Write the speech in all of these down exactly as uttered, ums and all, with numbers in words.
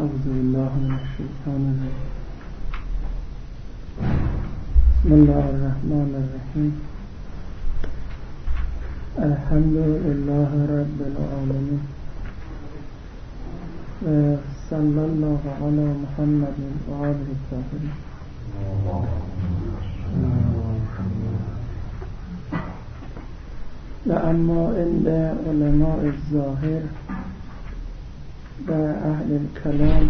أعوذ بالله من الشيطان الرجيم. بسم الله الرحمن الرحيم. الحمد لله رب العالمين، صلى الله على محمد وآله الطاهرين. و اما عند علماء الظاهر و اهل الكلام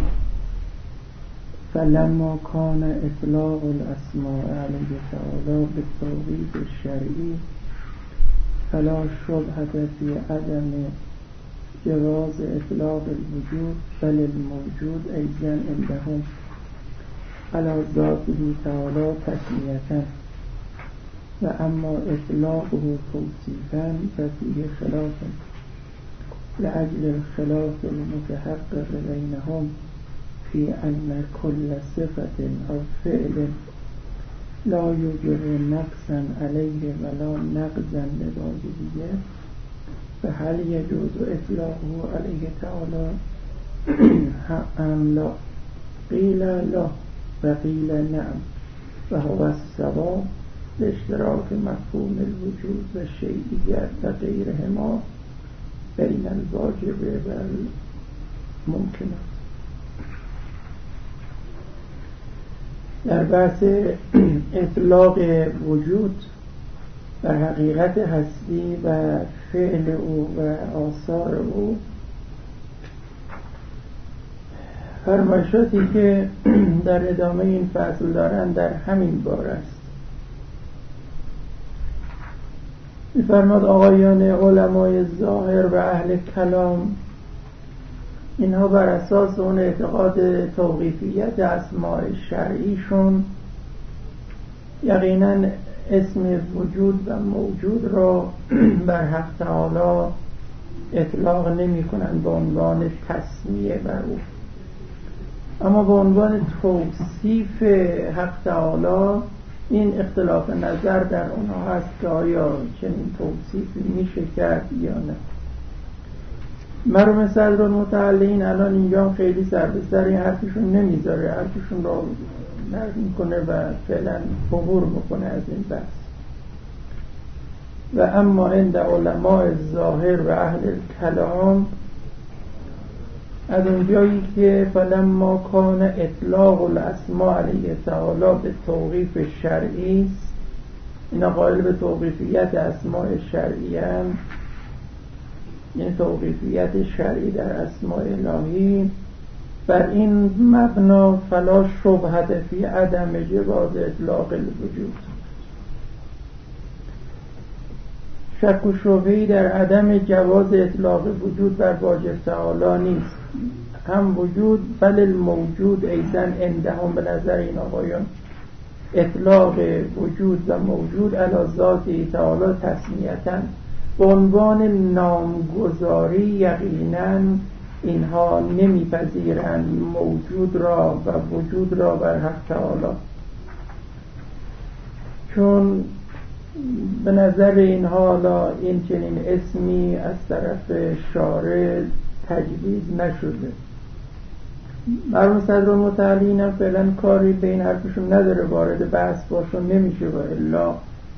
فلما كان اطلاق الاسماء عليه تعالى بالتوحید الشرعی فلا شبهة في عدم جواز اطلاق الوجود بل الموجود ايضا عندهم على ذاته تعالى تسمية، و اما اطلاقه توصیفا ففيه خلاف لأجل الخلاف المتحقق بينهم في أن كل صفة أو فعل لا يوجب نقصا عليه ولا نقصا لواجبية، فهل يجوز إطلاقه عليه تعالى أم لا؟ قيل لا وقيل نعم، وهو الصواب لاشتراك مفهوم الوجود والشيئية وغيرهما بين الواجب والممكن. در بحث اطلاق وجود و حقیقت هستی و فعل او و آثار او، فرمایشاتی که در ادامه این فصل دارند در همین باره است. می‌فرماد آقایان علمای ظاهر و اهل کلام اینها بر اساس اون اعتقاد توقیفیت اسماء شرعیشون یقینا اسم وجود و موجود را بر حق تعالی اطلاق نمی کنند به عنوان تسمیه بر او، اما به عنوان توصیف حق تعالی این اختلاف نظر در اونها هست که آیا چنین توصیفی میشه کرد یا نه. مرحوم صدرالمتعلین الان اینجا خیلی سر به سر این حرفشون نمیذاره، حرفشون رو نقل میکنه و فعلا عبور میکنه از این بحث. و اما عند علماء ظاهر و اهل کلام از اونجایی که فلما کان اطلاق الاسماء علیه تعالی به توقیف شرعی است، اینا قائل به توقیفیت اسماء شرعی هم، یعنی توقیفیت شرعی در اسماء الهی، بر این مبنا فلا شبهة فی عدم جواز اطلاق الوجود، شک و شبهه‌ای در عدم جواز اطلاق وجود بر واجب تعالی نیست. هم وجود بل الموجود ایضا عندهم، به نظر این آقایان اطلاق وجود و موجود علی ذاته تعالی تسمیتاً به عنوان نامگذاری یقینا اینها نمیپذیرند موجود را و وجود را بر حق تعالی، چون به نظر اینها حالا این چنین اسمی از طرف شارع تجویز نشده. مرحوم صدرالمتعلین هم فعلا کاری به این حرفشون نداره، وارد بحث باشون نمیشه و الا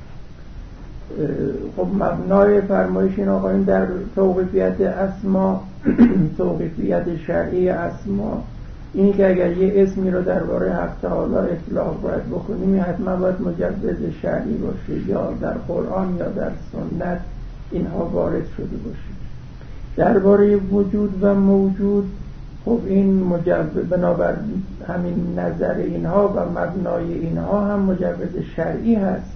خب مبنای فرمایش این آقایون در توقیفیت اسما توقیفیت شرعی اسما اینی که اگر یه اسمی رو درباره حق تعالی اطلاق باید بکنیم حتما باید مجوز شرعی باشه، یا در قرآن یا در سنت اینها وارد شده باشه. درباره وجود و موجود خب این مجوز بنابر همین نظر اینها و مبنای اینها هم مجوز شرعی هست.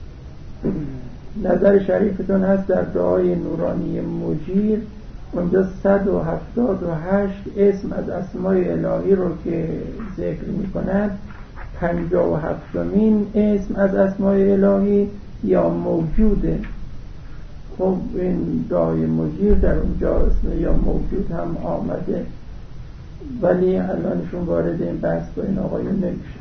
نظر شریفتون هست در دعای نورانی مجیر، اونجا صد و هفتاد و هشت اسم از اسماء الهی رو که ذکر می کند، پنجاه و هفتمین اسم از اسماء الهی یا موجوده. خب این دعای مجیر در اونجا اسم یا موجود هم آمده، ولی الانشون وارد این بحث با این آقایون نمیشه.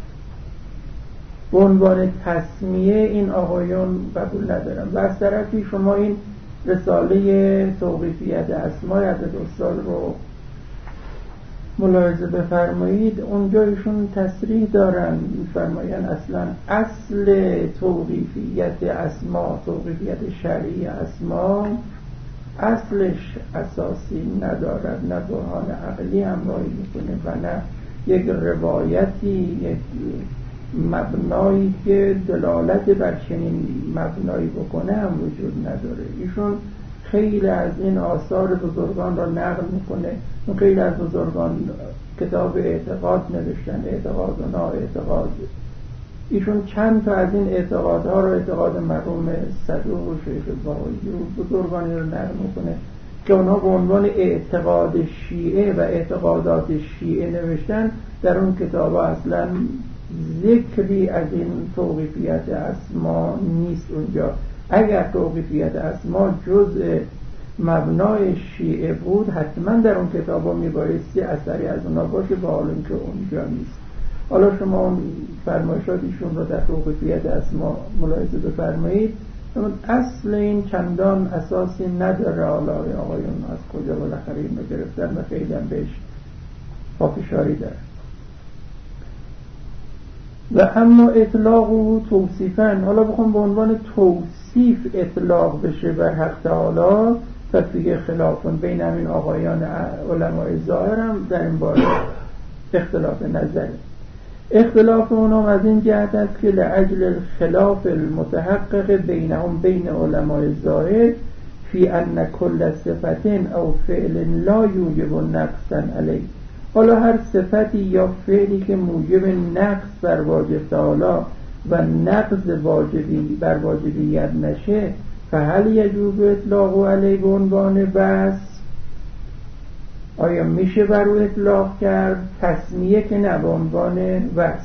به عنوان تسمیه این آقایون قبول ندارم. و از طرفی شما این رساله توقیفیت اسماء حضرت استاد رو ملاحظه بفرمایید اونجا ایشون تصریح دارن، میفرمایند اصلا اصل توقیفیت اسما، توقیفیت شرعی اسما اصلش اساسی ندارد، نه برهان عقلی همراهی میکنه و نه یک روایتی، یک مبنایی که دلالت بر چنین مبنایی بکنه هم وجود نداره. ایشون خیلی از این آثار بزرگان را نقل میکنه. خیلی از بزرگان کتاب اعتقاد نوشتن، اعتقاد و نا اعتقاد. ایشون چند تا از این اعتقادها را، اعتقاد مرحوم صدوق و شیخ بهایی و بزرگانی را نقل میکنه که اونا به عنوان اعتقاد شیعه و اعتقادات شیعه نوشتن. در اون کتاب اصلا ذکری از این توقیفیت اسما نیست اونجا. اگر توقیفیت اسما جزء مبنای شیعه بود حتما در اون کتاب ها میبایستی اثری از اونا باشه، با حال اینکه اونجا نیست. حالا شما اون فرمایشات ایشون رو در توقیفیت اسما ملاحظه بفرمایید. اصل این چندان اساسی نداره. حالا آقایون از کجا بالاخره این رو گرفتن و خیلی هم بهش پافشاری داره. و اما اطلاق و توصیفن، حالا بخوام به عنوان توصیف اطلاق بشه بر حق تعالی، ففیه خلافون بین همین آقایان علماء ظاهر هم در این باره اختلاف نظره. اختلاف اونم از این جهت است که لعجل الخلاف المتحقق بینهم بین علماء ظاهر فی ان کل صفت او فعل لا یوجب نقصا علیه. حالا هر صفتی یا فعلی که موجب نقص بر واجب تعالی و نقض واجبی بر واجبیت نشه، فهل یجوز اطلاق علیه به عنوان بس، آیا میشه بر او اطلاق کرد؟ تسمیه که نه، به عنوان وصف.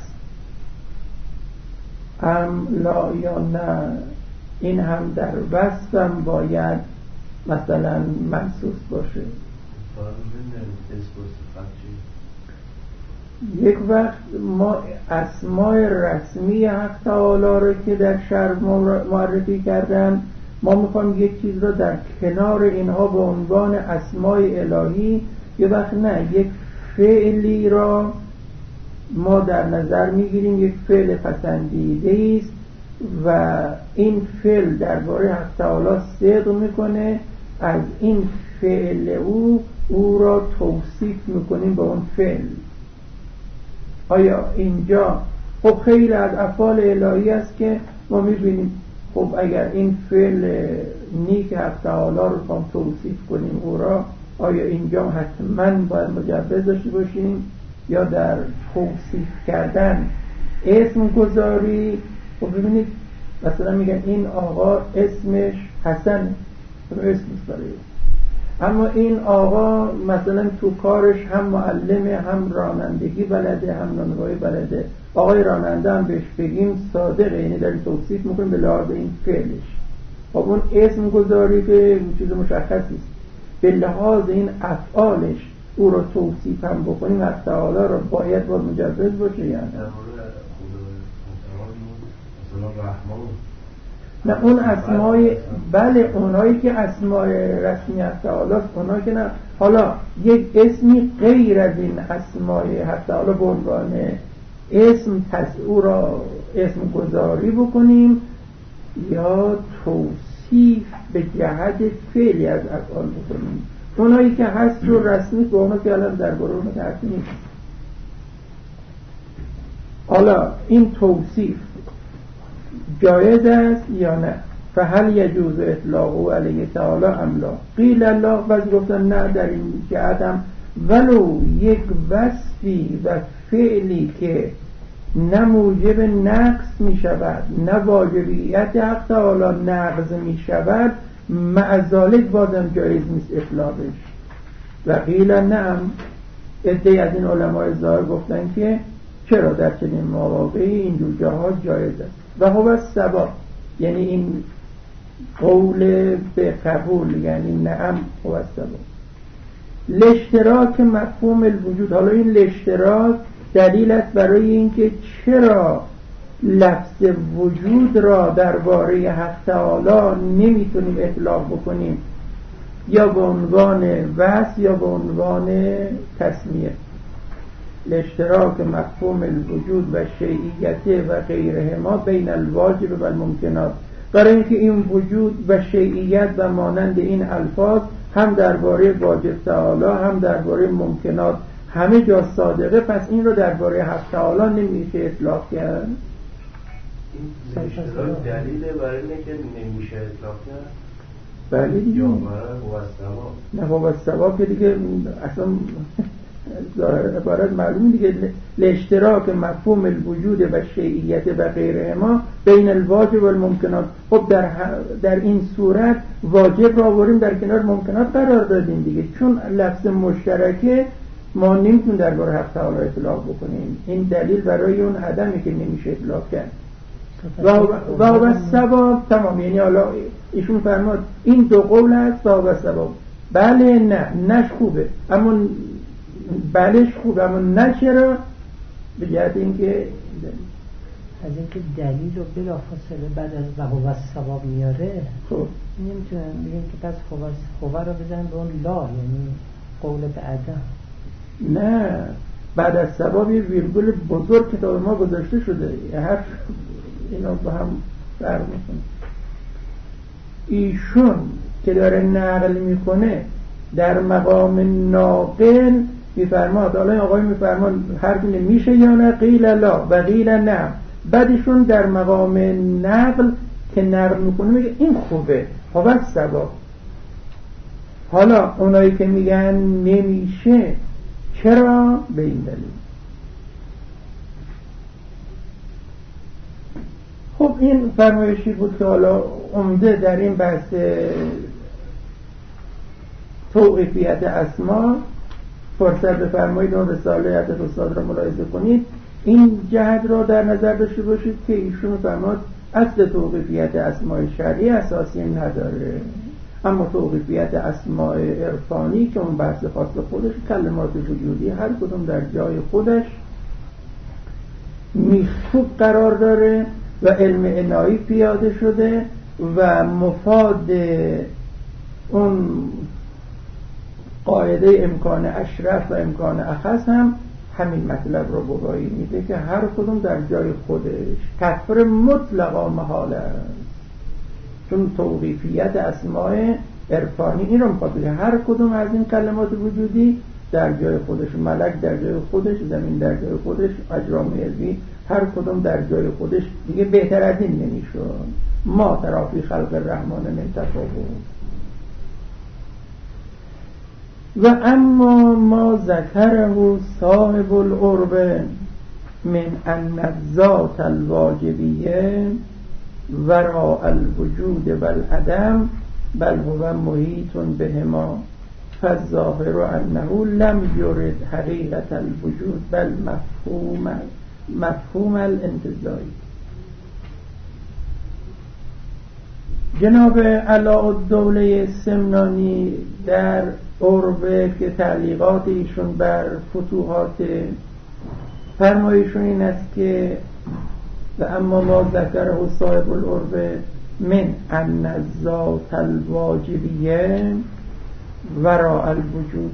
ام لا یا نه، این هم در وصف هم باید مثلا منصوص باشه. یک وقت ما اسماء رسمی حق تعالی رو که در شرع معرفی کردن، ما میخوایم یک چیز رو در کنار اینها به عنوان اسماء الهی، یه وقت نه، یک فعلی را ما در نظر میگیریم، یک فعل پسندیده است و این فعل درباره حق تعالی صدق میکنه، از این فعل او او را توصیف میکنیم به اون فعل. آیا اینجا خب خیلی از افعال الهی است که ما میبینیم خب اگر این فعل نیک حق تعالی رو هم توصیف کنیم او را، آیا اینجا حتما باید مجوز داشته باشیم یا در توصیف کردن اسم گذاری؟ خب ببینید مثلا میگن این آقا اسمش حسن، اسمش برای، اما این آقا مثلا تو کارش هم معلمه، هم رانندگی بلده، هم نانوایی بلده. آقای راننده هم بهش بگیم صادقه، یعنی در توصیف میکنیم به لحاظ این فعلش. خب اون اسم گذاری که چیز مشخصی است، به لحاظ این افعالش او رو توصیف هم بکنیم حق تعالی رو باید با مجوز باشه. یعنی نه اون اسمای، بله اونایی که اسمای رسمی حق تعالی است، اونایی که نه. حالا یک اسمی غیر از این اسمای حق تعالی به عنوان اسم او را اسم گذاری بکنیم یا توصیف به جهت فعلی از افعال بکنیم. اونایی که هست رو رسمی به اونها که الان در باره اونها تحت نیست. حالا این توصیف جایز است یا نه؟ فهل یجوز اطلاقه علیه تعالی ام لا؟ قیل الله، بعضی گفتن نه، در این جهت هم ولو یک وصفی و فعلی که نه موجب نقص می شود نه واجبیت حق تعالی نقض می شود، مع ذالک بازم جایز نیست اطلاقش. و قیل نه، عده از این علمای ظاهر گفتن که چرا در چنین مواقعی اینجور جاها جایز است. و هو الصواب، یعنی این قول به قبول، یعنی نعم هو الصواب. الاشتراک مفهوم الوجود، حالا این الاشتراک دلیل است برای اینکه چرا لفظ وجود را درباره حق تعالی نمیتونیم اطلاق بکنیم یا به عنوان وصف یا به عنوان تسمیه. لاشتراک مفهوم الوجود و شیعیت و غیرهما بین الواجب و الممکنات. برای اینکه این وجود و شیعیت و مانند این الفاظ هم درباره واجب تعالی هم درباره ممکنات همه جا صادقه، پس این رو درباره حق تعالی نمیشه اطلاق کرد. این اشتراک دلیله برای اینه که نمیشه اطلاق کرد. بله دیگه. یا برای واسطوا. نه واسطوا که دیگه اصلا عبارت معلوم دیگه، لاشتراک مفهوم الوجود و شیعیت و غیرهما بین الواجب و الممکنات. خب در در این صورت واجب را آوریم در کنار ممکنات قرار دادیم دیگه، چون لفظ مشترکه ما نمیتونیم درباره حق تعالی اطلاق بکنیم. این دلیل برای اون عدمی که نمیشه اطلاق کرد. و و ثواب تمام، یعنی حالا ایشون فرمود این دو قول است و ثواب. بله نه نش خوبه، اما بلش خوبه، اما نه چرا؟ به جهت اینکه از اینکه دلیل رو بلافاصله بعد از و ثواب میاره، خب نمیتونن بگیم که پس خوبه رو بزنن به اون لا، یعنی قول به عدم. نه، بعد از ثواب یه ویرگول بزرگ کتاب ما گذاشته شده، هر اینا با هم فرق میکنه. ایشون که داره نقل میکنه در مقام ناقل میفرماد، حالا این آقای میفرماد هر گونه میشه یا نه، قیل لا و قیل نه. بعدشون در مقام نقل که نقل میکنه میگه این خوبه هو ثواب. حالا اونایی که میگن نمیشه چرا؟ به این دلیل. خب این فرمایشی بود که حالا عمده در این بحث توقیفیت اسما. فرصت بفرمایید اون رساله حضرت استاد را ملاحظه کنید. این جهت را در نظر داشته باشید که ایشون فرمود اصل توقیفیت اسماء شرعی اساسی نداره، اما توقیفیت اسماء عرفانی که اون بحث خاص خودش، کلمات وجودی هر کدوم در جای خودش میخوب قرار داره و علم عنایی پیاده شده و مفاد اون قاعده امکان اشرف و امکان اخص هم همین مطلب رو گواهی میده که هر کدوم در جای خودش کفر مطلقا محال است، چون توقیفیت اسماء عرفانی این رو میخواد بگه هر کدوم از این کلمات وجودی در جای خودش، ملک در جای خودش، زمین در جای خودش، اجرام علمی هر کدوم در جای خودش، دیگه بهتر از این نمیشون. ما ترافی خلق الرحمن من تفاوت. و اما ما ذکره صاحب العرب من ان الذات الواجبیه وراء الوجود والعدم بل هو محیط بهما فالظاهر انه لم یرد حقیقت الوجود بل مفهوم مفهوم الانتزاعی. جناب علاءالدوله سمنانی در عربه که تعلیقات ایشون بر فتوحات فرمایشون این است که و اما ما ذکره صاحب العربه من ان الذات الواجبیه وراء الوجود،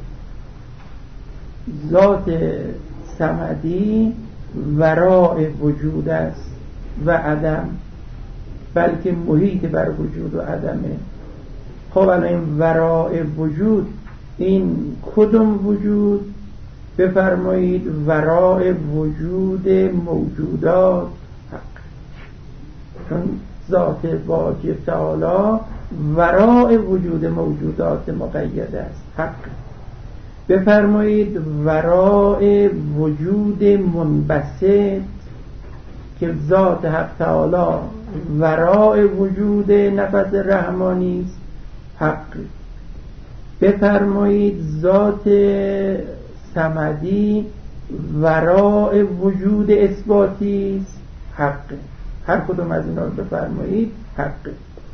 ذات صمدی وراء وجود است و عدم، بلکه محیط بر وجود و عدمه. خب الان این وراء وجود این کدوم وجود؟ بفرمایید وراء وجود موجودات حق، چون ذات واجب تعالی وراء وجود موجودات مقید است حق. بفرمایید وراء وجود منبسط که ذات حق تعالی وراء وجود نفس رحمانی است حق. بفرمایید ذات صمدی وراء وجود اثباتی است حق. هر کدوم از اینا رو بفرمایید حق.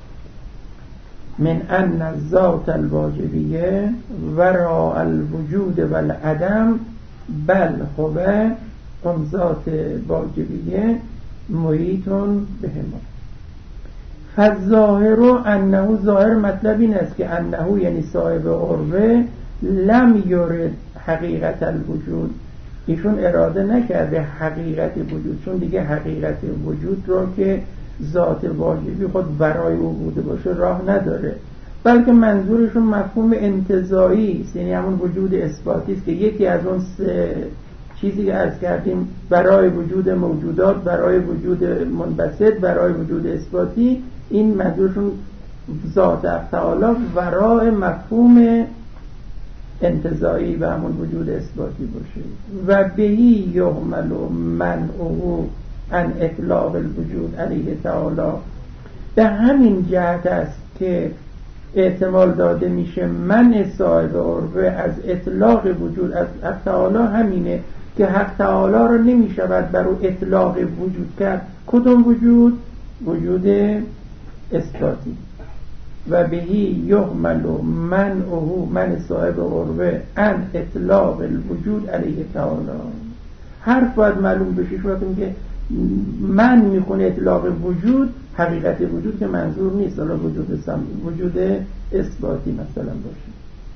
من ان الذات الواجبیه وراء الوجود والعدم بل هو اون ذات واجبیه محیطون بهما. فالظاهر انه، ظاهر مطلب این است که انه یعنی صاحب عروه لم یرد حقیقت الوجود، ایشون اراده نکرده حقیقت وجود، چون دیگه حقیقت وجود رو که ذات واجبی خود برای او بوده باشه راه نداره، بلکه منظورشون مفهوم انتزاعی است، یعنی همون وجود اثباتی است که یکی از اون سه چیزی که عرض کردیم برای وجود موجودات، برای وجود منبسط، برای وجود اثباتی، این منظورشون ذات حق تعالی ورای مفهوم انتزاعی و همون وجود اثباتی باشه. و بهی یحمل منعه عن اطلاق الوجود علیه تعالی، به همین جهت است که احتمال داده میشه منع صاحب عرفه از اطلاق وجود از حق تعالی همینه که حق تعالی رو نمیشود بر او اطلاق وجود کرد. کدوم وجود؟ وجود اثباتی. و بهی یحمل منعه من صاحب عرفه عن اطلاق الوجود علیه تعالی. حرف باید معلوم بشه. شما که من میخونه اطلاق وجود، حقیقت وجود که منظور نیست، حالا وجود سم... وجود اثباتی مثلا باشه.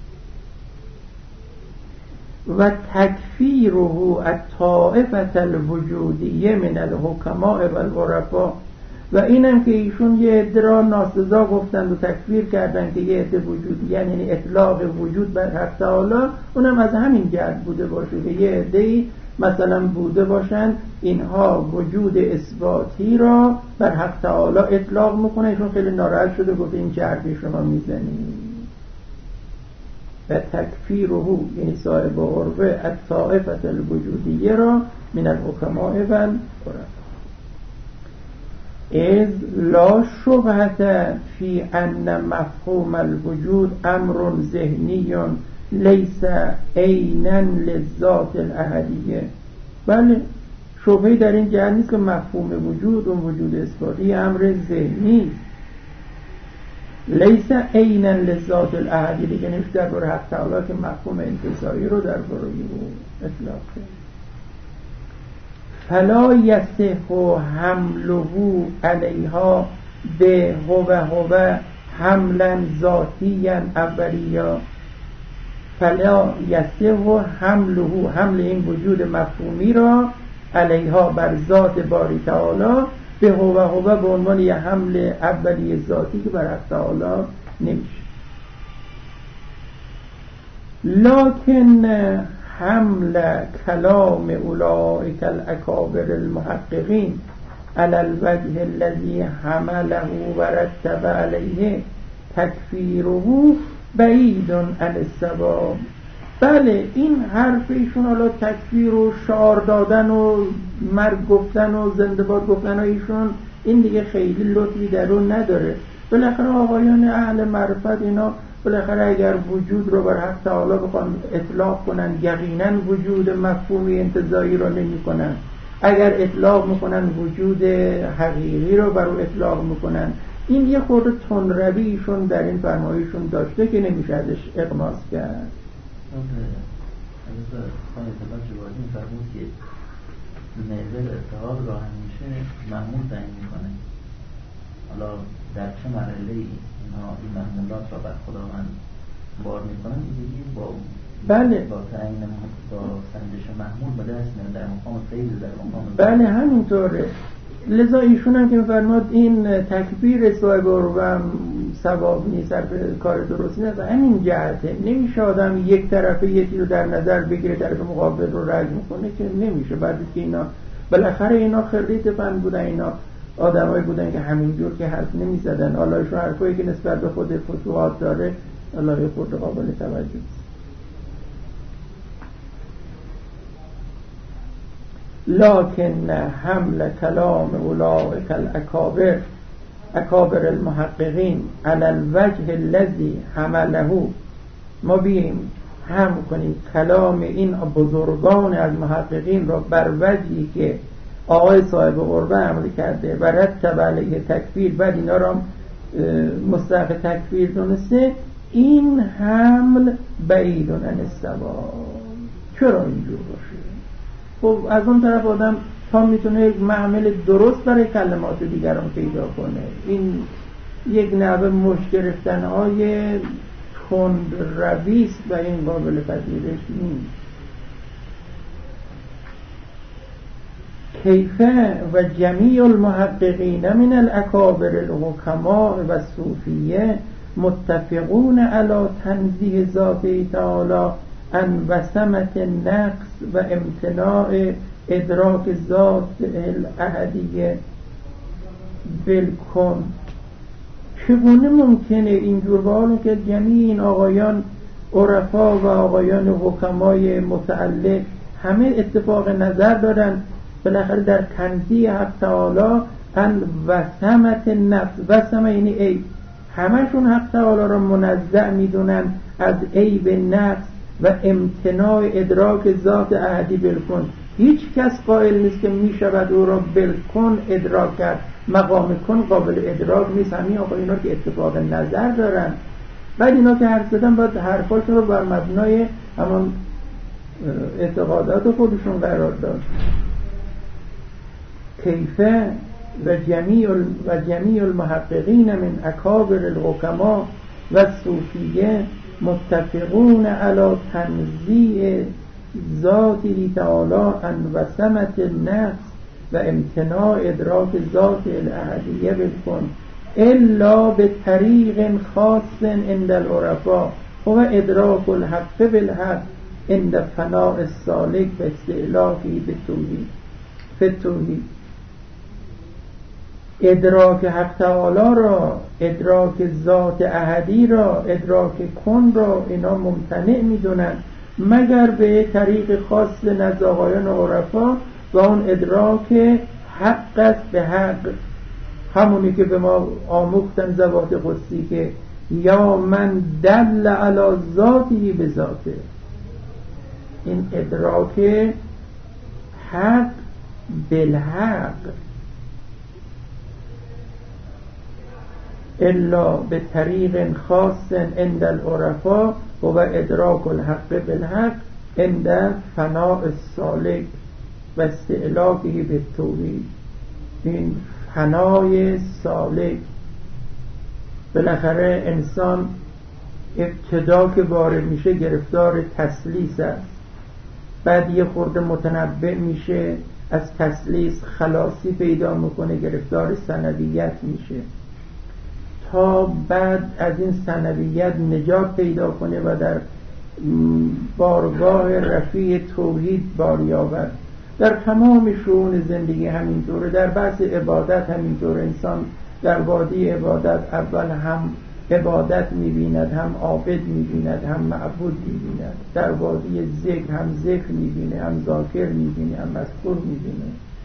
و تکفیره الطائفة الوجودیه من الحکماء و العرفاء، و اینم که ایشون یه عده را ناسزا گفتند و تکفیر کردند که یه عده وجودی، یعنی اطلاق وجود بر حق تعالی، اونم از همین جهت بوده باشه که یه عده‌ای مثلا بوده باشند اینها وجود اثباتی را بر حق تعالی اطلاق میکنه، ایشون خیلی ناراحت شده گفت این چه حرفی شما میزنید. و تکفیره یعنی صاحب عرفه الطائفة الوجودیه را من الحکماء و العرفاء. اذ لا شبهة فی ان مفهوم الوجود امر ذهنی لیس عینا للذات الاحدیه. بله، شبهه در این جهت نیست که مفهوم وجود اون وجود اثباتی امر ذهنی است، لیس عینا للذات الاحدیه، دیگه نمیشه در باره حق تعالی که مفهوم انتزاعی رو در باره او اطلاق کنه. فلا یصح حمله علیها به هو هو حملا ذاتیا اولیا. فلا یصح حمله، حمل این وجود مفهومی را علیها بر ذات باری تعالی به هو هو به عنوان یه حمل اولی ذاتی که بر حق تعالی نمیشه. لکن حمل کلام اولئک الاکابر المحققین علی الوجه الذی حمله و رتب علیه تکفیره بعید عن الصواب. بله، این حرف ایشون حالا تکفیر و شعار دادن و مرگ گفتن و زنده باد گفتن و ایشون این دیگه خیلی لطفی در اون نداره. بالاخره آقایان اهل معرفت اینا بالاخره اگر وجود رو بر حق تعالی بخوان اطلاق کنن یقینا وجود مفهومی انتزاعی رو نمی کنن. اگر اطلاق میکنن وجود حقیقی رو بر او اطلاق میکنن. این یه خورده تندرویشون در این فرمایشون داشته که نمیشه ازش اقماس کرد. از خانه طبعا جوازی فرمود که نظر اتحاد را همیشه محمول تعیین میکنه. حالا در چه مرحله اینها این محمولات را بر خداوند بار میکنن، این با بله با تعیین با سنجش محمول به دست میاد در مقام فیض، در مقام بله همینطوره. لذا ایشون هم که میفرماد این تکبیر صاحب رو هم ثواب نیست، صرف کار درستی نیست، همین جهته. نمیشه آدم یک طرفه یکی رو در نظر بگیره طرف مقابل رو رد میکنه که نمیشه. بعد که اینا بالاخره اینا خریت فن بودن، اینا آدمایی بودن که همینجور که حرف نمیزدن. حالا ایشون حرفایی که نسبت به خود فتوحات داره الله خود قابل توجه است. لكن حمل کلام اولئک الاکابر اکابر المحققین علی الوجه الذی حمله، ما بیم هم کنیم کلام این بزرگان از محققین را بر وجهی که آقای صاحب قربه عمل کرده و رتب علیه تکفیر، بعد اینا را مستحق تکفیر دونسته، این حمل بعید عن الصواب. چرا اینجور باشه؟ خب از اون طرف آدم تا میتونه یک معامل درست برای کلمات دیگران پیدا کنه. این یک نوع مش گرفتن های تند رویست و این قابل پذیرش نیست. کیف و جمیع المحققین من الاکابر الحکماء و الصوفیه متفقون علی تنزیه ذاته تعالی عن وسمت نقص و امتناع ادراک ذات الاحدیه بالکن. چگونه ممکنه اینجور به حال که جمیع این آقایان عرفا و آقایان حکمای متعلق همه اتفاق نظر دارن بالاخره در تنزیه حق تعالی ان وسمت نفس، وسمه یعنی عیب، همشون حق تعالی را منزع میدونن از عیب نفس و امتناع ادراک ذات احدی بالکن. هیچ کس قائل نیست که میشود او را بالکن ادراک کرد، مقام کن قابل ادراک نیست. همین آقا اینا که اتفاق نظر دارن، بعد اینا که حرف زدن باید حرفاشون رو بر مبنای همان اعتقادات خودشون قرار داد. کیفه و جمیع و جمیع المحققین من اکابر الحکما و الصوفیه متفقون علی تنزیه ذاتی تعالی عن وسمت النقص و امتناع ادراک ذات الاحدیه بالکن الا به طریق خاص عند العرفاء و ادراک الحق بالحق عند فناء السالک و استعلاقی به توحید. به توحید ادراک حق تعالی را، ادراک ذات احدی را، ادراک کن را اینا ممتنع میدونن مگر به طریق خاص نزد آقایان عرفا و اون ادراک حق است به حق، همونی که به ما آموختن ذوات قدسی که یا من دل علی ذاتی به ذاته. این ادراک حق بالحق الا به طریق خاص عند العرفاء و ادراک الحق بالحق عند فناء السالک و استعلاقه به توحید. این فنای سالک، بالاخره انسان ابتدا که وارد میشه گرفتار تسلیس است، بعد یه خورده متنبع میشه، از تسلیس خلاصی پیدا میکنه، گرفتار ثانویت میشه، تا بعد از این ثانویت نجات پیدا کنه و در بارگاه رفیع توحید بار یابد. در تمام شؤون زندگی همینطوره، در بحث عبادت همینطوره. انسان در وادی عبادت اول هم عبادت میبیند، هم عابد میبیند، هم معبود میبیند. در وادی ذکر هم ذکر میبینه، هم ذاکر میبینه، هم مذکور میبینه.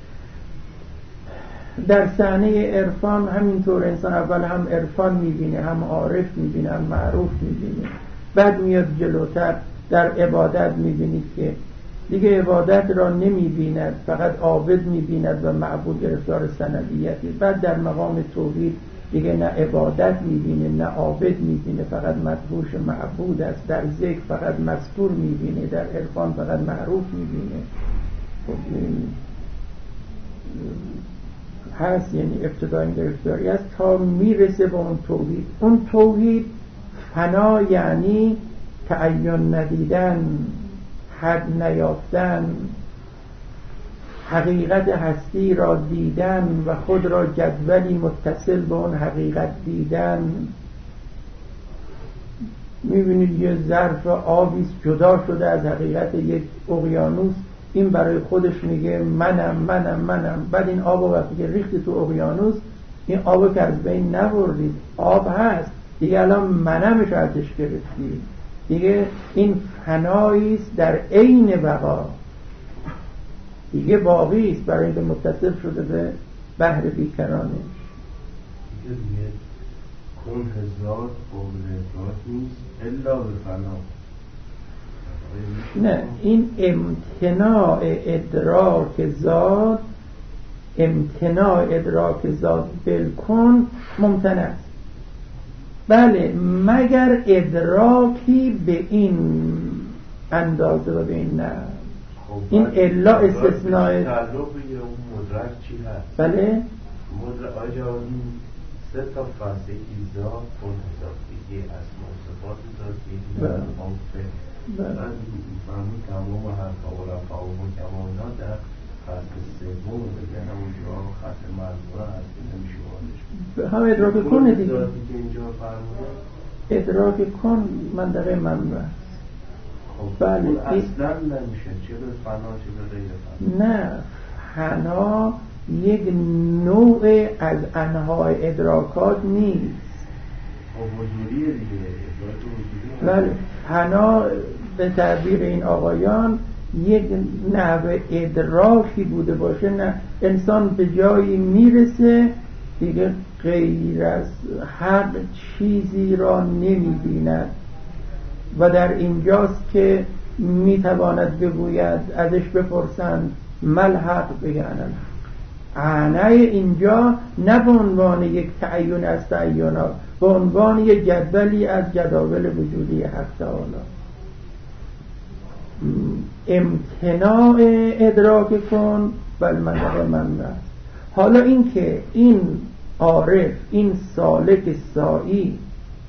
در صحنه عرفان همینطور، انسان اول هم عرفان میبینه، هم عارف میبینه، هم معروف میبینه. بعد میاد جلوتر در عبادت میبینید که دیگه عبادت را نمیبیند، فقط عابد میبیند و معبود گرفتار ثانویتی. بعد در مقام توحید دیگه نه عبادت میبینه نه عابد میبینه، فقط مدهوش معبود است. در ذکر فقط مذکور میبینه، در عرفان فقط معروف میبینه. هست یعنی ابتدای گرفتاری است تا میرسه به اون توحید. اون توحید فنا یعنی تعین ندیدن، حد نیافتن، حقیقت هستی را دیدن و خود را جدولی متصل به اون حقیقت دیدن. میبینید یه ظرف آبی جدا شده از حقیقت یک اقیانوس، این برای خودش میگه منم منم منم. بعد این آب وقتی که ریختی تو اقیانوس، این آب که از بین نبردید، آب هست دیگه، الان منمش ازش گرفتی دیگه. این فناییست در عین بقا، دیگه باقی است برای اینکه متصل شده به بحر بیکرانش. دیگه کن هزار قابل ادراک نیست الا به فنا. نه، این امتناع ادراک ذات، امتناع ادراک ذات بالکن ممتنع است. بله، مگر ادراکی به این اندازه و به این نه. این الا استثناء تعلق به اون مدرک چی هست؟ بله مدرک آجا این سه تا فصل ایزا کن هزار دیگه اسما و صفات ذاتی بله من تمام حرف و رفع و مکمانات در فصل سوم بگن اونجا خط مرزوره هست که نمیشه واردش هم ادراک کنه دیگه. که اینجا فرمونه ادراک کن منطقه ممنوع است. خب بله اصلا نمیشه، چه به فنا چه به غیر فنا. نه، فنا یک نوع از انواع ادراکات نیست. خب وجودیه دیگه، ادراک وجودیه. بله، فنا به تعبیر این آقایان یک نوع ادراکی بوده باشه. نه، انسان به جایی میرسه دیگه غیر از هر چیزی را نمی‌بیند و در اینجاست که میتواند بگوید، ازش بپرسند مل حق، بگن اعنی اینجا نه به عنوان یک تعین از تعینات، به عنوان یک جدولی از جداول وجودی حق تعالی. امتناع ادراک کن بل منطقه ممنوع است. حالا این که این عارف، این سالک سائی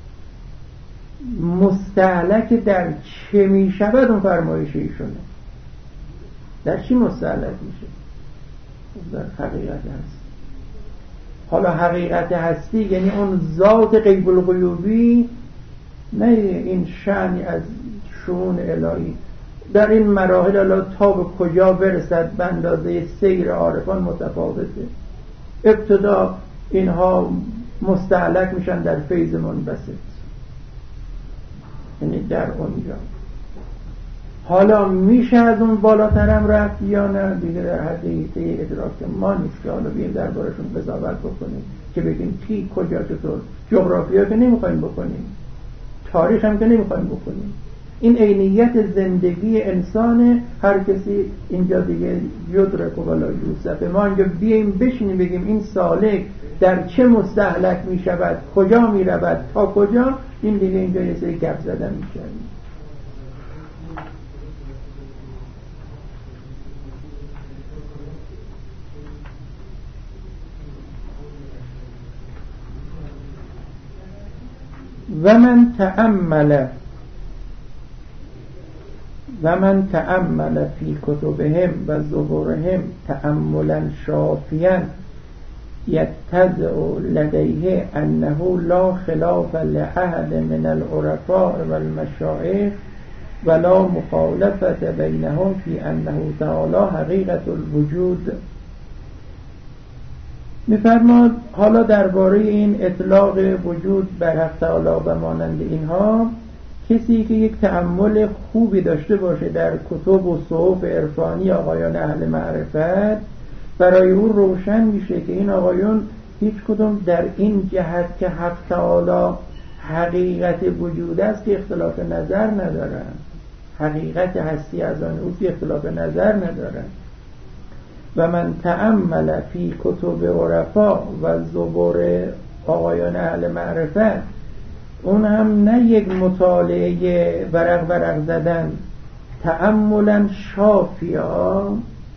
مستهلک در چه می شود، اون فرمایش ایشونه در چی مستهلک میشه؟ در حقیقت هست. حالا حقیقت هستی یعنی اون ذات غیب الغیوبی، نه این شأنی از شؤون الهی. در این مراحل الان تا به کجا برسد به اندازه سیر عارفان متفاوته. ابتدا اینها مستهلک میشن در فیض منبسط، یعنی در اونجا. حالا میشه از اون بالاترم رفت یا نه، دیگه در حد حیطه ادراک ما نیست که حالا بیم دربارشون قضاوت بکنیم که بگیم کی کجا چطور. جغرافیا که نمیخوایم بکنیم، تاریخ هم که نمیخوایم بکنیم. این عینیت زندگی انسان، هر کسی اینجا دیگه یدرک ولا یوسف. ما اینجا بیاییم بشینیم بگیم این سالک در چه مستهلک می شود، کجا می رود، تا کجا، این دیگه اینجا یه سری گپ زدن می شود. و من تأمل و من تأمل فی کتبهم و زبورهم تأملا شافیا یتضع لدیه انه لا خلاف لأحد من العرفاء والمشایخ ولا مخالفت بینهم فی انه تعالی حقیقت الوجود. می‌فرماد حالا درباره این اطلاق وجود بر حق تعالی و مانند اینها، کسی که یک تأمل خوبی داشته باشه در کتب و صحف عرفانی آقایان اهل معرفت، برای او روشن میشه که این آقایون هیچ کدوم در این جهت که حق تعالی حقیقت وجود است که اختلاف نظر ندارن. حقیقت هستی از آن او که اختلاف نظر ندارن. و من تأمل فی کتب عرفا و زبور آقایان اهل معرفت، اون هم نه یک مطالعه ورق ورق زدن، تأملا شافیا.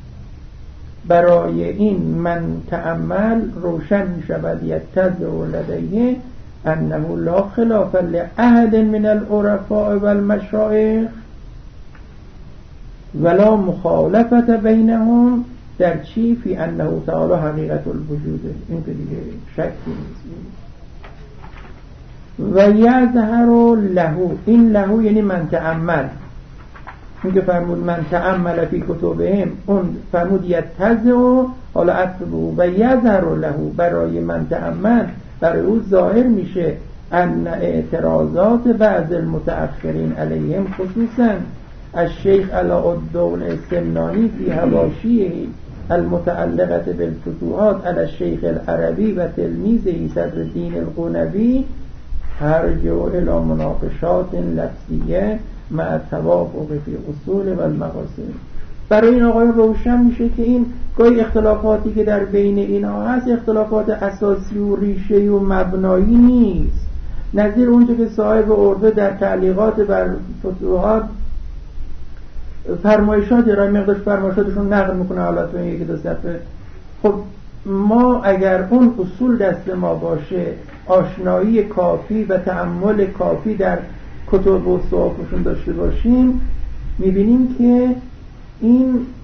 برای این من تأمل روشن می شود یتضع لدیه انه لا خلاف لأحد من العرفاء والمشایخ ولا مخالفت بینهم در چی؟ فی انه تعالی حقیقت الوجوده. این که دیگه شکی نیست. و یظهر له، این له یعنی من تأمل. این که فرمود من تأمل فی کتبهم، اون فرمود یتضع، حالا اتبو و یظهر له، برای من تأمل برای او ظاهر میشه ان اعتراضات بعض المتأخرین علیهم، خصوصا الشیخ علاءالدین السمنانی فی حواشیه المتعلقة بالفتوحات علی الشیخ العربی و تلمیذه صدرالدین القنوی، ترجع الى مناقشات لفظیه مع توافق فی اصول و المقاصد. برای این آقای روشن میشه که این گاهی اختلافاتی که در بین اینها هست اختلافات اساسی و ریشه و مبنایی نیست. نظیر اونجا که صاحب عرفه در تعلیقات بر فتوحات فرمایشات را مقدار فرمایشاتشون نقل میکنه، حالا تو یکی دو صفحه. خب ما اگر اون اصول دست ما باشه، آشنایی کافی و تأمل کافی در کتب و صحفشون داشته باشیم، میبینیم که این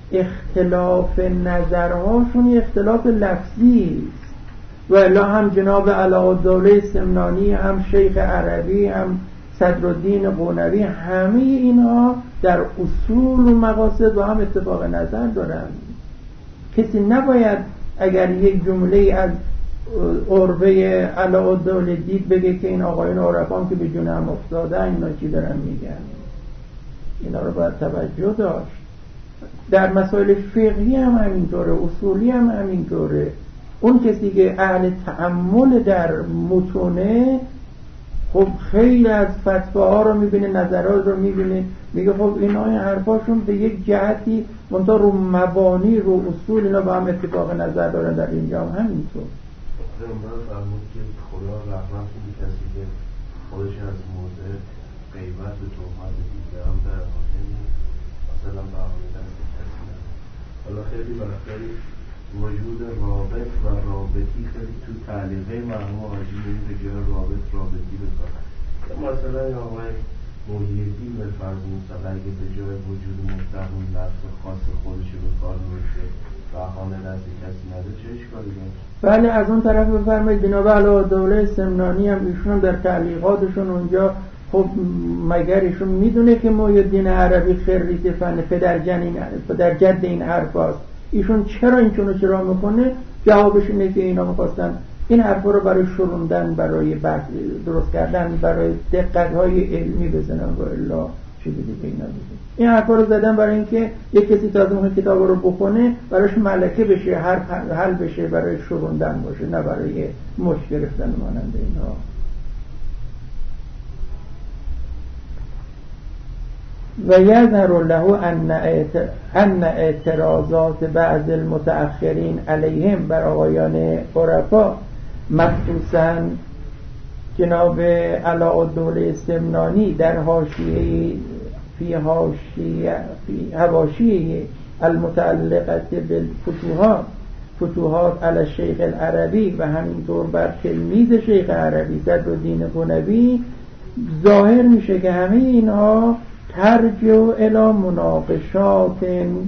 اختلاف نظرهاشون اختلاف لفظی است. و الا هم جناب علاءالدوله سمنانی، هم شیخ عربی، هم صدرالدین قونوی، همه اینها در اصول و مقاصد و هم اتفاق نظر دارند. کسی نباید اگر یک جمله از عربه علاءالدوله دید بگه که این آقایان عرفان که به جون هم افتادن اینا چی دارن میگن. اینا رو باید توجه داشت. در مسائل فقهی هم همینطوره، اصولی هم همینطوره. اون کسی که اهل تأمل در متونه، خب خیلی از فتواها رو میبینه، نظرات رو میبینه، میگه خب اینا این حرفاشون به یک جهتی منتها رو مبانی، رو اصول اینا با هم اتفاق نظر دارن. در اینجا هم همینطور. من فرمود که خدا رحمت کنه کسی که خودش از موضع غیبت و تهمت دیگران در حاکم مثلا بهانه دست کسی نداره. حالا خیلی وقتی وجود رابط و رابطی خیلی تو تعلیقه مرحوم حاجی به جای رابط رابطی بکنن. مثلا آقای محیدین به فرض مثلا اگه به جای وجود مطلق اون لفظ خاص خودش به کار میشه بهانه دست کسی نداره، چه اشکالی داره؟ بله، از اون طرف بفرمایید جناب علاءالدوله سمنانی هم ایشون هم در تعلیقاتشون اونجا، خب مگر ایشون میدونه که محیدین عربی خریت فن پدر جنین پدر جد این حرفاست، ایشون چرا این چونو چرا میکنه؟ جوابش اینه که اینا میخواستن این حرفا رو برای شروندن، برای بحث درست کردن، برای دقت‌های علمی بزنن و الا چیزی دیگه اینا بزنن. این حرفا رو زدن برای اینکه یک کسی تازه اون کتاب رو بخونه براش ملکه بشه، هر حل بشه، برای شروندن باشه، نه برای مش گرفتن مانند اینها. و یظهر له ان اعتراضات بعض المتأخرین علیهم بر آقایان عرفا، مخصوصا جناب علاءالدوله سمنانی در حاشیه فی حاشیه فی حواشیه المتعلقه بالفتوحات فتوحات علی الشیخ العربی و همینطور بر تلمیذ شیخ عربی صدرالدین قونوی، ظاهر میشه که همه اینها ترجع الی مناقشات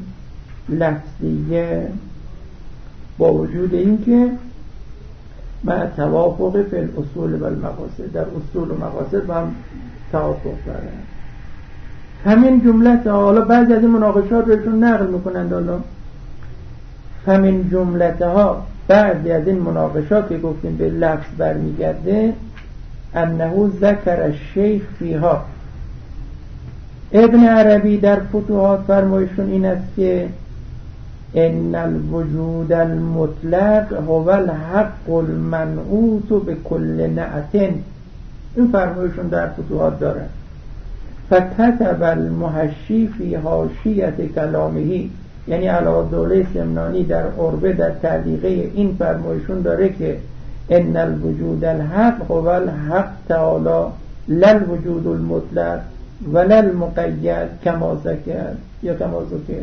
لفظیه، با وجود اینکه مع توافق فی الاصول و المقاصد، در اصول و مقاصد هم توافق دارن. همین جمله، حالا بعضی از این مناقشات رو ایشون نقل میکنند، حالا همین جملته ها بعضی از این مناقشات که گفتیم به لفظ برمیگرده، انه ذکر الشیخ فیها. ابن عربی در فتوحات فرمایشون این است که ان الوجود المطلق هو الحق المنعوت بكل نعت. این فرمایشون در فتوحات داره. فكتب المحشی فی حاشیه کلامه، یعنی علاءالدوله سمنانی در عربه در تعلیقه این فرمایشون داره که ان الوجود الحق هو الحق تعالی لا الوجود المطلق ولا المقید کما ذکر یا کما ذکر.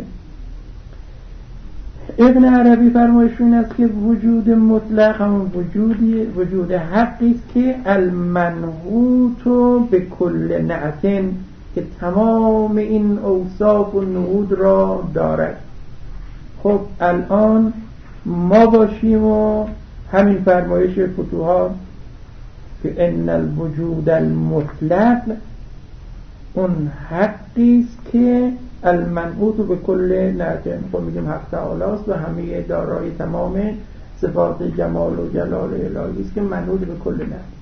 ابن عربی فرمایشون است که وجود مطلق همون وجودی وجود حقی است که المنحوت به کل نعتن، که تمام این اوصاف و نعود را دارد. خب الان ما باشیم و همین فرمایش فتوحات که ان الوجود المطلق اون حقی است که المنعوت به کل نعتن، خب میگیم حق تعالی است و همه دارای تمام صفات جمال و جلال الهی است که منعوت به کل نعتن.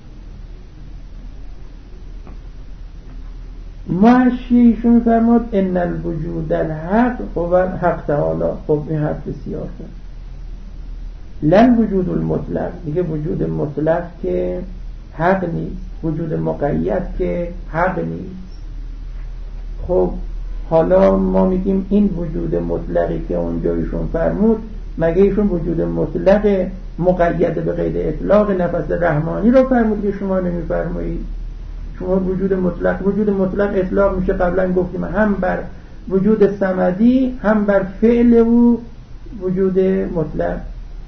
معشیشون فرمود ان الوجود الحق هو حق تعالی. خب این حرف بسیار کرد. لن وجود المطلق، دیگه وجود مطلق که حق نیست، وجود مقید که حق نیست. خب حالا ما میگیم این وجود مطلقی که اونجا ایشون فرمود، مگه ایشون وجود مطلق مقید به قید اطلاق نفس رحمانی رو فرمود که شما نمیفرمایید؟ شما وجود مطلق وجود مطلق اطلاق میشه، قبلا گفتیم هم بر وجود صمدی هم بر فعل و وجود مطلق.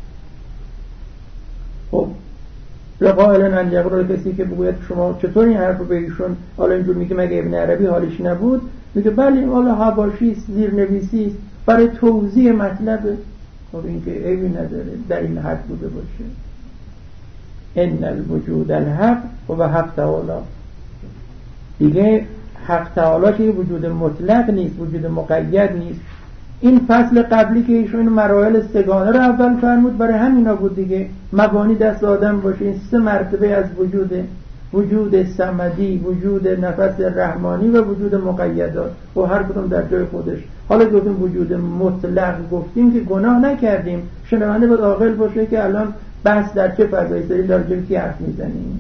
خب لقائلن ان یقرأ، کسی که بگوید شما چطور این حرف رو به ایشون حالا اینجور میگه مگه ابن عربی حالش نبود؟ میگه بله، حالا حواشی است، زیرنویسی است، برای توضیح مطلب. خب این که عیبی نداره در این حد بوده باشه. ان الوجود الحق و حق تعالی، دیگه حق تعالی که وجود مطلق نیست، وجود مقید نیست. این فصل قبلی که ایشون مراحل سگانه رو اول فرمود برای همینا بود دیگه. مبانی دست آدم باشه، این سه مرتبه از وجود، وجود صمدی، وجود نفس رحمانی و وجود مقیدات، و هر کدوم در جای خودش. حالا گفتیم وجود مطلق، گفتیم که گناه نکردیم. شنونده باید عاقل باشه که الان بحث در چه فضایی سری در جای کی حرف میزنیم.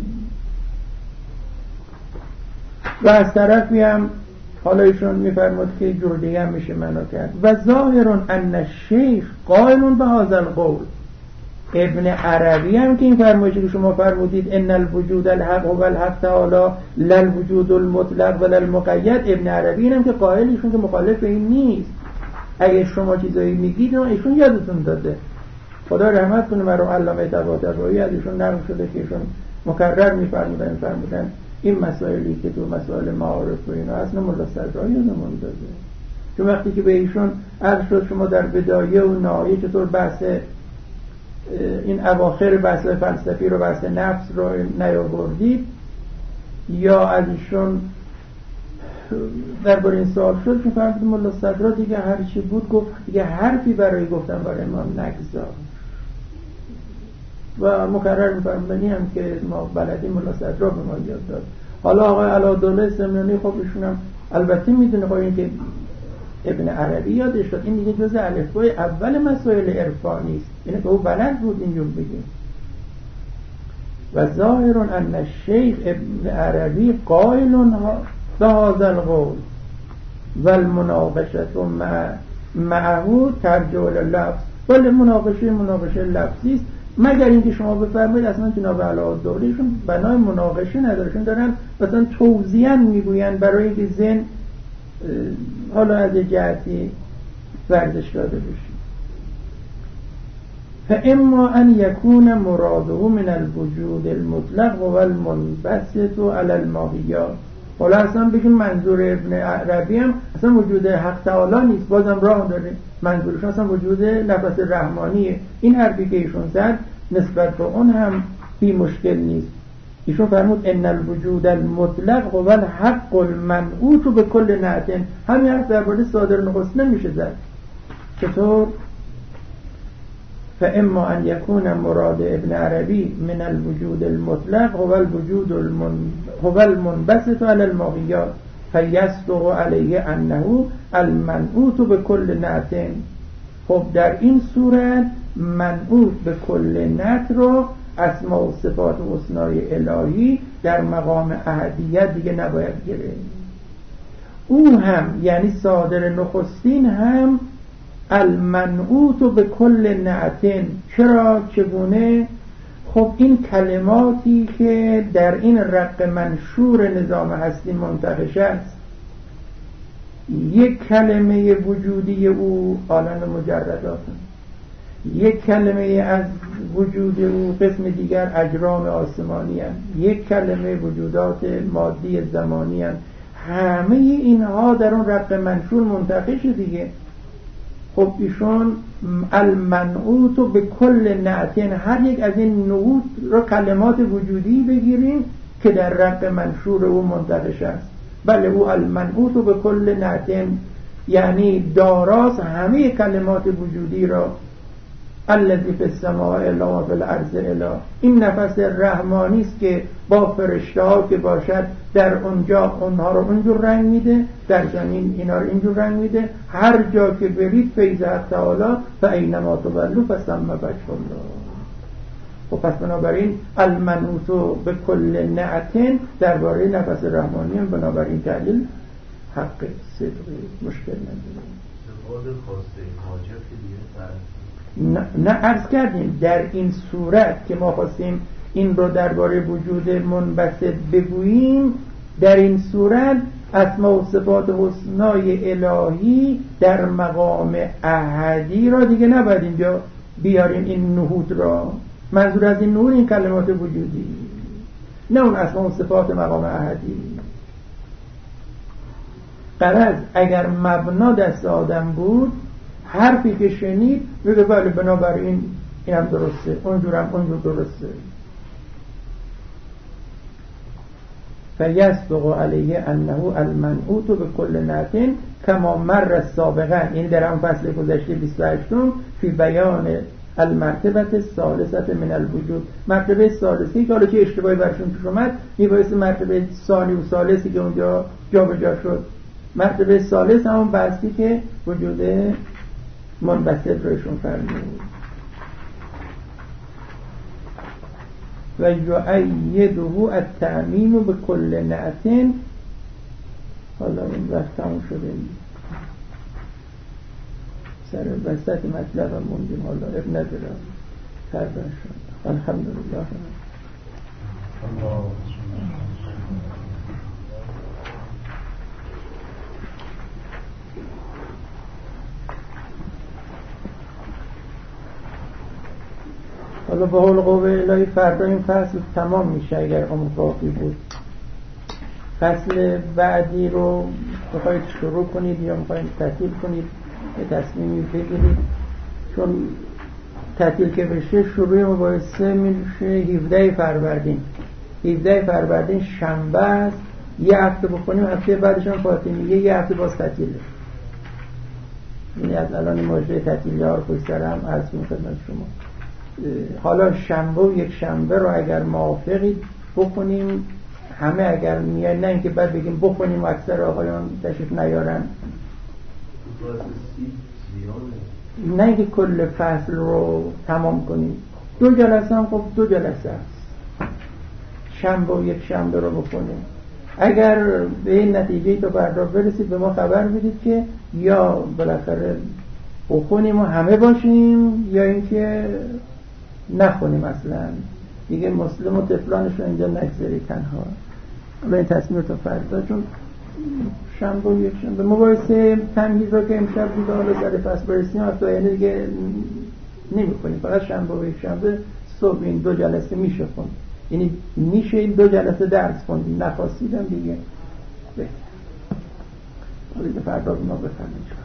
و از طرفی هم حالا ایشون میفرمود که جور دیگه هم میشه منو کرد. و ظاهرون ان الشیخ قائلون به هذا القول. ابن عربی هم که این فرمایشی که شما فرمودید ان الوجود الحق و الحق تعالی لا الوجود المطلق ولا المقید، ابن عربی هم که قائل، ایشون که مخالف این نیست. اگه شما چیزایی میگید ایشون یادتون داده. خدا رحمت کنه مرحوم علامه طباطبایی، از ایشون نقل شده که ایشون مکرر میفرمودن فرمودن این مسائلی که تو مسائل معارف و اینا اصلا ملا صدرایی یادمون داده. چون وقتی که به ایشون عرض شد شما در بدایه و نهایه چطور بحث این اواخر بحث فلسفی رو، بحث نفس رو نیاوردید، یا از ایشون درباره این سوال شد که فرمود ملا صدرا دیگه هر چی بود گفت، دیگه حرفی برای گفتن برای ما نگذار. و مکرر می‌فرمودنی هم که ما بلدی ملا صدرا به ما یاد داد. حالا آقای علادوله سمنانی خب ایشون هم البته میدونه خب این که ابن عربی یادش داد، این دیگه جز الفبای اول مسائل عرفانی است، اینه که او بلد بود اینجور بگیم. و ظاهر ان الشیخ ابن عربی قائل به هذا القول و المناقشه مع معه ترجع اللفظ. ولی مناقشه مناقشه لفظی است، مگر اینکه شما بفرمایید اصلا جناب علادولیشون بنای مناقشه ندارشون، دارن مثلا توضیحاً میگوین برای که ذهن حالا از جهتی ورزش داده بشه. فاما ان یکون مراده من الوجود المطلق و المنبسط علی الماهیات. حالا اصلا بگیم منظور ابن عربی هم اصلا وجود حق تعالی نیست، بازم راه داره. منظورشون اصلا وجود نفس رحمانیه. این حرفی که ایشون زد نسبت به اون هم بی مشکل نیست. ایشون فرمود ان الوجود المطلق و الحق المنعوت به کل نعتن. همین حرف درباره صادر نخست نمیشه زد. چطور؟ فاما ان یکون مراد ابن عربی من الوجود المطلق هو الوجود المن... هو المنبسط على الماهیات فیصدق علیه انه المنعوت به کل نعتن. خب در این صورت منعوت به کل نعت رو اسماء و صفات و حسنای الهی در مقام احدیت دیگه نباید گرفت. او هم یعنی صادر نخستین هم المنعوت به کل نعتن. چرا؟ چگونه؟ خب این کلماتی که در این رق منشور نظام هستی منتقش است، یک کلمه وجودی او عالم مجردات، یک کلمه از وجود او قسم دیگر اجرام آسمانی هست، یک کلمه وجودات مادی زمانی هست. همه اینها در اون رق منشور منتقش دیگه. خب ایشون المنعوت به کل نعتین، هر یک از این نعوت را کلمات وجودی بگیریم که در رق منشور او منتقش است. بله او المنعوت به کل نعتین یعنی داراست همه کلمات وجودی را. الذی فی السماء الا و فی الارض الا. این نفس رحمانی است که با فرشته ها که باشد در اونجا اونها رو اونجور رنگ میده، در زمین اینا رو اینجور رنگ میده. هر جا که برید فیض حق تعالی فاینما تولوا فثم وجه الله. و پس بنابراین المنعوت به کل نعتن درباره نفس رحمانی هم بنابراین تعلیل حق صدق مشکل نداره. نه, نه عرض کردیم در این صورت که ما خواستیم این رو درباره وجود منبسط بگوییم، در این صورت اسماء و صفات حسنای الهی در مقام احدی را دیگه نباید اینجا بیاریم. این نهود را منظور از این نهود این کلمات وجودی، نه اون اسماء و صفات مقام احدی. غرض اگر مبنا دست آدم بود حرفی که شنید بگه بله بنابراین اینم درسته، اونجورم اونجور درسته. فیصدق علیه انه المنعوت بكل نعت کما مر سابقا، این در اون فصل گذشته بیست و هشتم فی بیان المرتبه الثالثه من الوجود، مرتبه ثالثی که حالا چه اشتباهی برشون پیش اومد میبایست مرتبه ثانی و ثالثی که اونجا جا به جا شد، مرتبه ثالث همون بحثی که وجود منبسط روشون فرمود. و یعیده التعمیم بكل نعت. حالا این وقت تموم شده سر وسط مطلب هم موندیم، حالا اب نداره تردن شد. الحمدلله. حالا به قول قوه الهی فردا این فصل تمام میشه اگر عمر باقی بود. فصل بعدی رو بخواید شروع کنید یا میخواید تعطیل کنید یه تصمیمی بگیرید، چون تعطیل که بشه شروع مباحثه میشه هفده فروردین. هفده فروردین شنبه است، یه هفته بکنیم، هفته بعدش هم فاطمیه، یه هفته باز تعطیله. یعنی از الان ماجرای تعطیلی ها رو پشت سر هم عرض می‌کنم خدمت شما. حالا شنبه و یک شنبه رو اگر موافقید بکنیم همه، اگر میای نه اینکه بعد بگیم بکنیم و اکثر آقایان تشریف نیارن، نه اینکه کل فصل رو تمام کنیم. دو جلسه هم خب دو جلسه است، شنبه و یک شنبه رو بکنیم. اگر به این نتیجه تو فردا برسید به ما خبر بدید که یا بالاخره بکنیم و همه باشیم یا اینکه نخونیم اصلا دیگه، مسلم و طفلانش رو اینجا نگذاری تنها. حالا این تصمیم تا فردا، چون شنبه و یک شنبه مباحثه تمهید رو که امشب دیگه حالا در فصل برسیم هفته یعنی دیگه نمی کنیم، فقط شنبه و یک شنبه صبح این دو جلسه میشه خوند. یعنی میشه این دو جلسه درس خوندیم، نخواستیدم دیگه بهتر. حالا فردا ما بفرمایید.